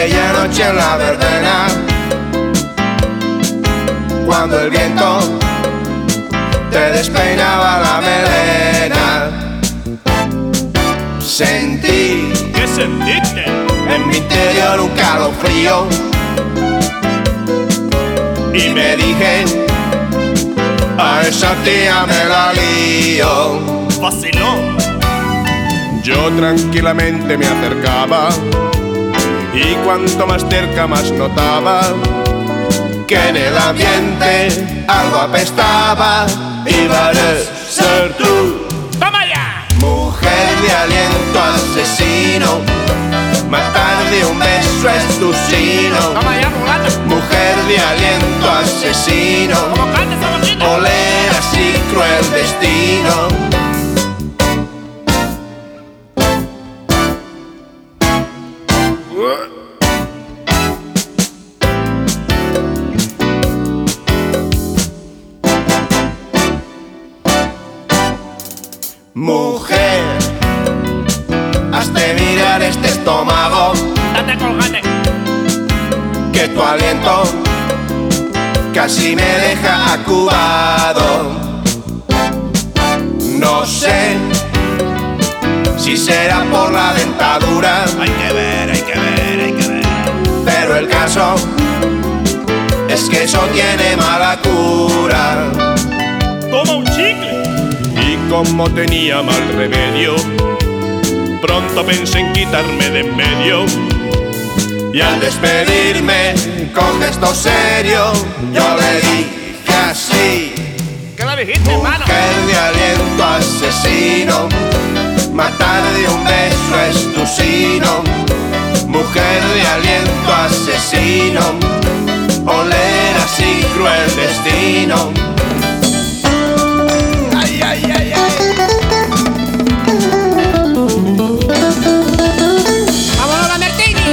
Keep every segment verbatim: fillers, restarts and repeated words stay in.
aquella noche en la verbena, cuando el viento te despeinaba la melena. Sentí, ¿qué sentiste? En mi interior un calofrío y me dije, a esa tía me la lío. Vaciló. Yo tranquilamente me acercaba y cuanto más cerca más notaba que en el ambiente algo apestaba. Iba a ser tú, ¡Toma ya! mujer de aliento asesino, matar de un beso es tu sino. ¡Toma ya, mulata! Mujer de aliento asesino, ¿Cómo canta esa boquita? oler así cruel destino. Mujer, hazte mirar este estómago, ¡Date colgate! que tu aliento casi me deja acubado. No sé si será por la dentadura, Hay que ver, hay que ver, hay que ver. pero el caso es que eso tiene mala cura. ¡Toma un chicle! Y como tenía mal remedio, pronto pensé en quitarme de en medio. Y al despedirme con gesto serio, yo le dije así: ¿Qué le dijiste, hermano? mujer de aliento asesino, matar de un beso es tu sino. Mujer de aliento asesino, oler así cruel destino. Ay, ay, ay, ay. ¡Vámonos, la Martini!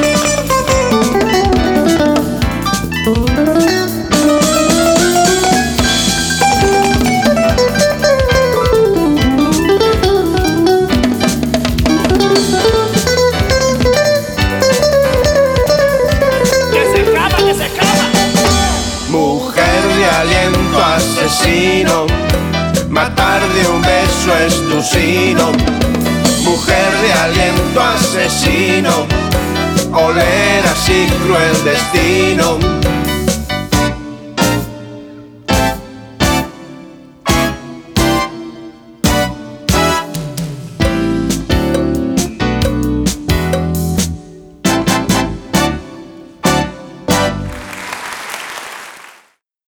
¡Que se escapa, que se escapa! Mujer de aliento asesino, matar de un beso es tu sino. Mujer de aliento asesino, oler así cruel destino.